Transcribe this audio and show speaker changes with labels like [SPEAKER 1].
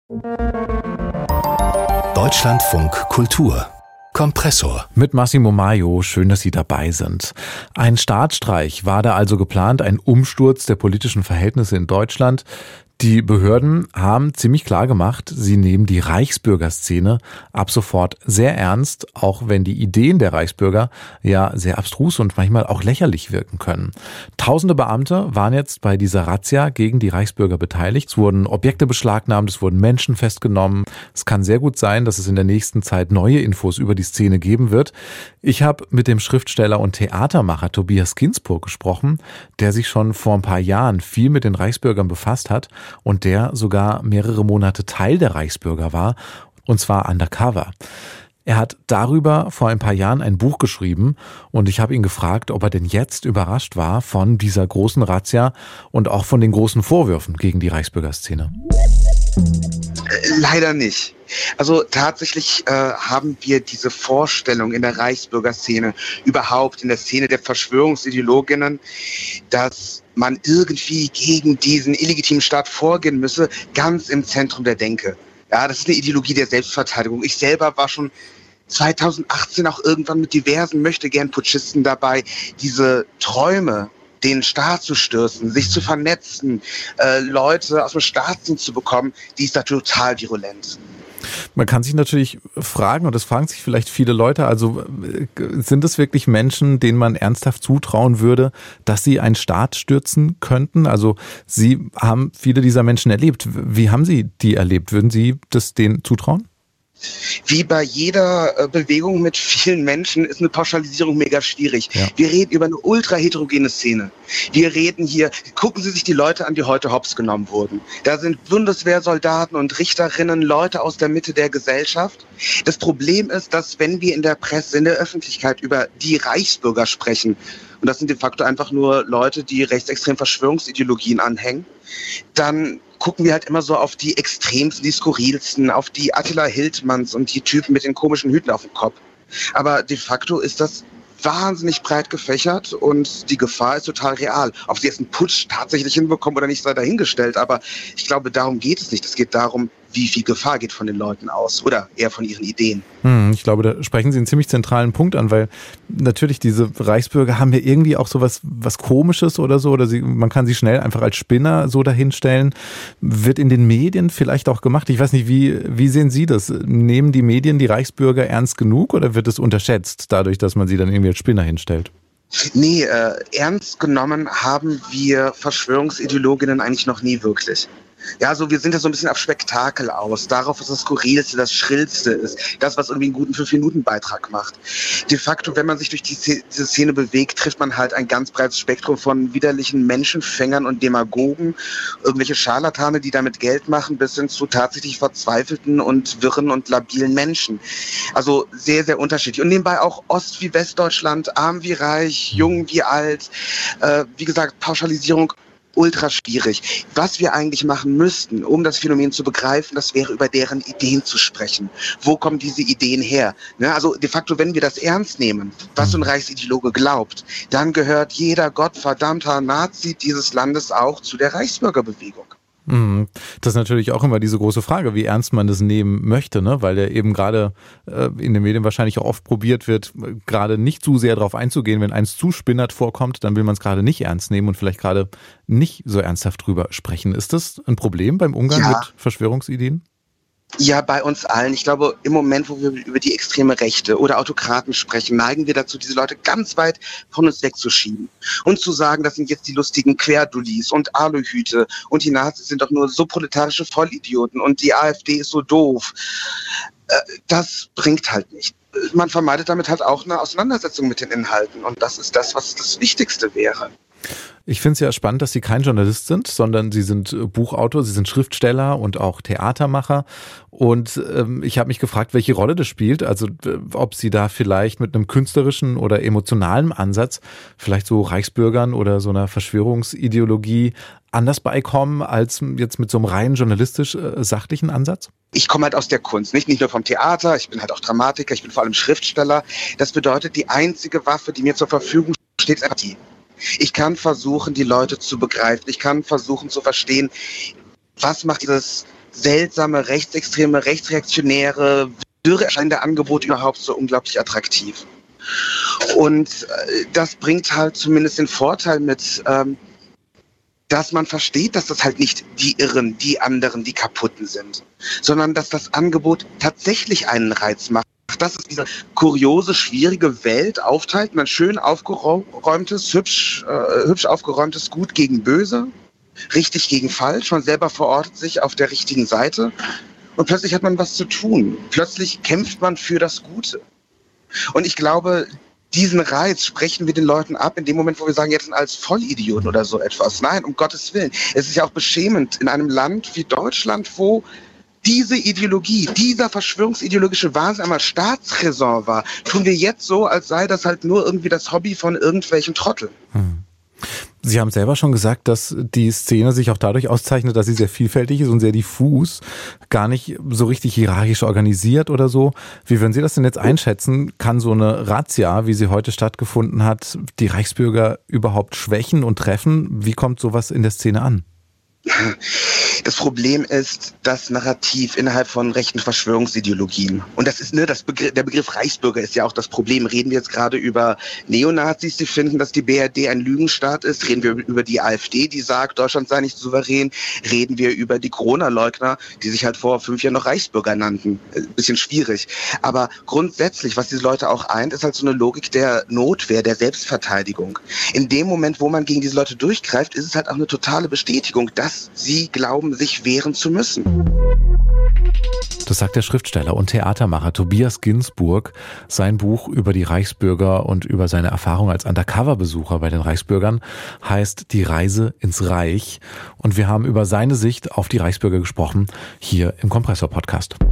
[SPEAKER 1] Deutschlandfunk Kultur Kompressor.
[SPEAKER 2] Mit Massimo Maio, schön, dass Sie dabei sind. Ein Staatsstreich war da also geplant, ein Umsturz der politischen Verhältnisse in Deutschland. Die Behörden haben ziemlich klar gemacht, sie nehmen die Reichsbürgerszene ab sofort sehr ernst, auch wenn die Ideen der Reichsbürger ja sehr abstrus und manchmal auch lächerlich wirken können. Tausende Beamte waren jetzt bei dieser Razzia gegen die Reichsbürger beteiligt. Es wurden Objekte beschlagnahmt, es wurden Menschen festgenommen. Es kann sehr gut sein, dass es in der nächsten Zeit neue Infos über die Szene geben wird. Ich habe mit dem Schriftsteller und Theatermacher Tobias Ginsburg gesprochen, der sich schon vor ein paar Jahren viel mit den Reichsbürgern befasst hat und der sogar mehrere Monate Teil der Reichsbürger war, und zwar undercover. Er hat darüber vor ein paar Jahren ein Buch geschrieben und ich habe ihn gefragt, ob er denn jetzt überrascht war von dieser großen Razzia und auch von den großen Vorwürfen gegen die Reichsbürgerszene.
[SPEAKER 3] Leider nicht. Also tatsächlich haben wir diese Vorstellung in der Reichsbürgerszene, überhaupt in der Szene der Verschwörungsideologinnen, dass man irgendwie gegen diesen illegitimen Staat vorgehen müsse, ganz im Zentrum der Denke. Ja, das ist eine Ideologie der Selbstverteidigung. Ich selber war schon 2018 auch irgendwann mit diversen Möchtegern-Putschisten dabei, diese Träume, den Staat zu stürzen, sich zu vernetzen, Leute aus dem Staatsdienst zu bekommen, die ist da total virulent.
[SPEAKER 2] Man kann sich natürlich fragen, und das fragen sich vielleicht viele Leute, also sind es wirklich Menschen, denen man ernsthaft zutrauen würde, dass sie einen Staat stürzen könnten? Also Sie haben viele dieser Menschen erlebt. Wie haben Sie die erlebt? Würden Sie das denen zutrauen?
[SPEAKER 3] Wie bei jeder Bewegung mit vielen Menschen ist eine Pauschalisierung mega schwierig. Ja. Wir reden über eine ultra heterogene Szene. Wir reden hier, gucken Sie sich die Leute an, die heute hops genommen wurden. Da sind Bundeswehrsoldaten und Richterinnen, Leute aus der Mitte der Gesellschaft. Das Problem ist, dass wenn wir in der Presse, in der Öffentlichkeit über die Reichsbürger sprechen, und das sind de facto einfach nur Leute, die rechtsextremen Verschwörungsideologien anhängen, dann gucken wir halt immer so auf die extremsten, die skurrilsten, auf die Attila Hildmanns und die Typen mit den komischen Hüten auf dem Kopf. Aber de facto ist das wahnsinnig breit gefächert und die Gefahr ist total real. Ob sie jetzt einen Putsch tatsächlich hinbekommen oder nicht, sei dahingestellt. Aber ich glaube, darum geht es nicht. Es geht darum, wie viel Gefahr geht von den Leuten aus oder eher von ihren Ideen.
[SPEAKER 2] Ich glaube, da sprechen Sie einen ziemlich zentralen Punkt an, weil natürlich diese Reichsbürger haben ja irgendwie auch so was Komisches oder so, oder man kann sie schnell einfach als Spinner so dahinstellen. Wird in den Medien vielleicht auch gemacht. Ich weiß nicht, wie sehen Sie das? Nehmen die Medien die Reichsbürger ernst genug oder wird es unterschätzt, dadurch, dass man sie dann irgendwie als Spinner hinstellt?
[SPEAKER 3] Nee, ernst genommen haben wir Verschwörungsideologinnen eigentlich noch nie wirklich. Ja, so wir sind ja so ein bisschen auf Spektakel aus, darauf, was das Skurrilste, das Schrillste ist, das, was irgendwie einen guten 5-Minuten-Beitrag macht. De facto, wenn man sich durch diese Szene bewegt, trifft man halt ein ganz breites Spektrum von widerlichen Menschenfängern und Demagogen, irgendwelche Scharlatane, die damit Geld machen, bis hin zu tatsächlich verzweifelten und wirren und labilen Menschen. Also sehr, sehr unterschiedlich. Und nebenbei auch Ost- wie Westdeutschland, arm wie reich, jung wie alt, wie gesagt, Pauschalisierung ultra schwierig. Was wir eigentlich machen müssten, um das Phänomen zu begreifen, das wäre über deren Ideen zu sprechen. Wo kommen diese Ideen her? Ne? Also de facto, wenn wir das ernst nehmen, was so ein Reichsideologe glaubt, dann gehört jeder gottverdammter Nazi dieses Landes auch zu der Reichsbürgerbewegung.
[SPEAKER 2] Das ist natürlich auch immer diese große Frage, wie ernst man das nehmen möchte, ne? Weil der eben gerade in den Medien wahrscheinlich auch oft probiert wird, gerade nicht zu sehr darauf einzugehen. Wenn eins zu spinnert vorkommt, dann will man es gerade nicht ernst nehmen und vielleicht gerade nicht so ernsthaft drüber sprechen. Ist das ein Problem beim Umgang mit Verschwörungsideen?
[SPEAKER 3] Ja, bei uns allen. Ich glaube, im Moment, wo wir über die extreme Rechte oder Autokraten sprechen, neigen wir dazu, diese Leute ganz weit von uns wegzuschieben und zu sagen, das sind jetzt die lustigen Querdullis und Aluhüte und die Nazis sind doch nur so proletarische Vollidioten und die AfD ist so doof. Das bringt halt nicht. Man vermeidet damit halt auch eine Auseinandersetzung mit den Inhalten und das ist das, was das Wichtigste wäre.
[SPEAKER 2] Ich finde es ja spannend, dass Sie kein Journalist sind, sondern Sie sind Buchautor, Sie sind Schriftsteller und auch Theatermacher. Und ich habe mich gefragt, welche Rolle das spielt. Also ob Sie da vielleicht mit einem künstlerischen oder emotionalen Ansatz vielleicht so Reichsbürgern oder so einer Verschwörungsideologie anders beikommen als jetzt mit so einem rein journalistisch-sachlichen Ansatz?
[SPEAKER 3] Ich komme halt aus der Kunst, nicht nur vom Theater, ich bin halt auch Dramatiker, ich bin vor allem Schriftsteller. Das bedeutet, die einzige Waffe, die mir zur Verfügung steht, ist Empathie. Ich kann versuchen, die Leute zu begreifen. Ich kann versuchen zu verstehen, was macht dieses seltsame, rechtsextreme, rechtsreaktionäre, dürre erscheinende Angebot überhaupt so unglaublich attraktiv. Und das bringt halt zumindest den Vorteil mit, dass man versteht, dass das halt nicht die Irren, die anderen, die Kaputten sind, sondern dass das Angebot tatsächlich einen Reiz macht. Dass es diese kuriose, schwierige Welt aufteilt, man schön aufgeräumtes, hübsch aufgeräumtes Gut gegen Böse, richtig gegen falsch, man selber verortet sich auf der richtigen Seite und plötzlich hat man was zu tun. Plötzlich kämpft man für das Gute. Und ich glaube, diesen Reiz sprechen wir den Leuten ab in dem Moment, wo wir sagen, jetzt sind als Vollidioten oder so etwas. Nein, um Gottes Willen. Es ist ja auch beschämend in einem Land wie Deutschland, wo diese Ideologie, dieser verschwörungsideologische Wahnsinn einmal Staatsräson war, tun wir jetzt so, als sei das halt nur irgendwie das Hobby von irgendwelchen Trotteln.
[SPEAKER 2] Sie haben selber schon gesagt, dass die Szene sich auch dadurch auszeichnet, dass sie sehr vielfältig ist und sehr diffus, gar nicht so richtig hierarchisch organisiert oder so. Wie würden Sie das denn jetzt einschätzen? Kann so eine Razzia, wie sie heute stattgefunden hat, die Reichsbürger überhaupt schwächen und treffen? Wie kommt sowas in der Szene an?
[SPEAKER 3] Das Problem ist das Narrativ innerhalb von rechten Verschwörungsideologien. Und das ist, der Begriff Reichsbürger ist ja auch das Problem. Reden wir jetzt gerade über Neonazis, die finden, dass die BRD ein Lügenstaat ist? Reden wir über die AfD, die sagt, Deutschland sei nicht souverän? Reden wir über die Corona-Leugner, die sich halt vor 5 Jahren noch Reichsbürger nannten? Bisschen schwierig. Aber grundsätzlich, was diese Leute auch eint, ist halt so eine Logik der Notwehr, der Selbstverteidigung. In dem Moment, wo man gegen diese Leute durchgreift, ist es halt auch eine totale Bestätigung, dass sie glauben, sich wehren zu müssen.
[SPEAKER 2] Das sagt der Schriftsteller und Theatermacher Tobias Ginsburg. Sein Buch über die Reichsbürger und über seine Erfahrung als Undercover-Besucher bei den Reichsbürgern heißt Die Reise ins Reich. Und wir haben über seine Sicht auf die Reichsbürger gesprochen, hier im Kompressor-Podcast.